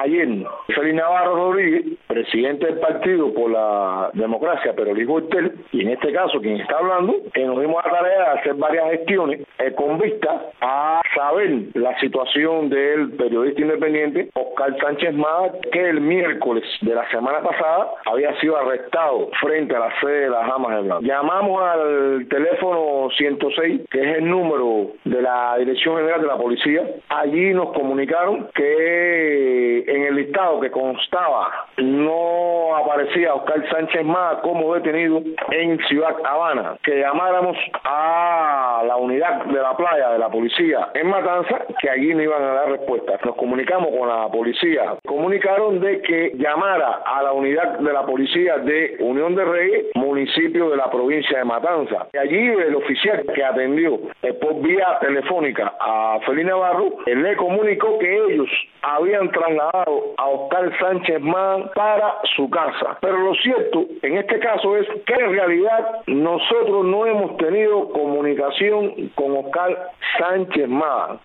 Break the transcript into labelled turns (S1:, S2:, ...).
S1: Ayer, Félix Navarro Rodríguez, presidente del Partido por la Democracia, pero Luis Bortel, y en este caso quien está hablando, nos dimos la tarea de hacer varias gestiones con vista a saber la situación del periodista independiente Oscar Sánchez Mada, que el miércoles de la semana pasada había sido arrestado frente a la sede de las Damas de Blanco. Llamamos al teléfono 106, que es el número de la Dirección General de la Policía. Allí nos comunicaron que en el listado que constaba no aparecía Oscar Sánchez Mada como detenido en Ciudad Habana, que llamáramos a la unidad de la playa de la policía en Matanza, que allí no iban a dar respuesta. Nos comunicamos con la policía, comunicaron de que llamara a la unidad de la policía de Unión de Reyes, municipio de la provincia de Matanza. Y allí el oficial que atendió por vía telefónica a Félix Navarro, le comunicó que ellos habían trasladado a Oscar Sánchez Mada para su casa. Pero lo cierto en este caso es que en realidad nosotros no hemos tenido comunicación con Oscar Sánchez Mada.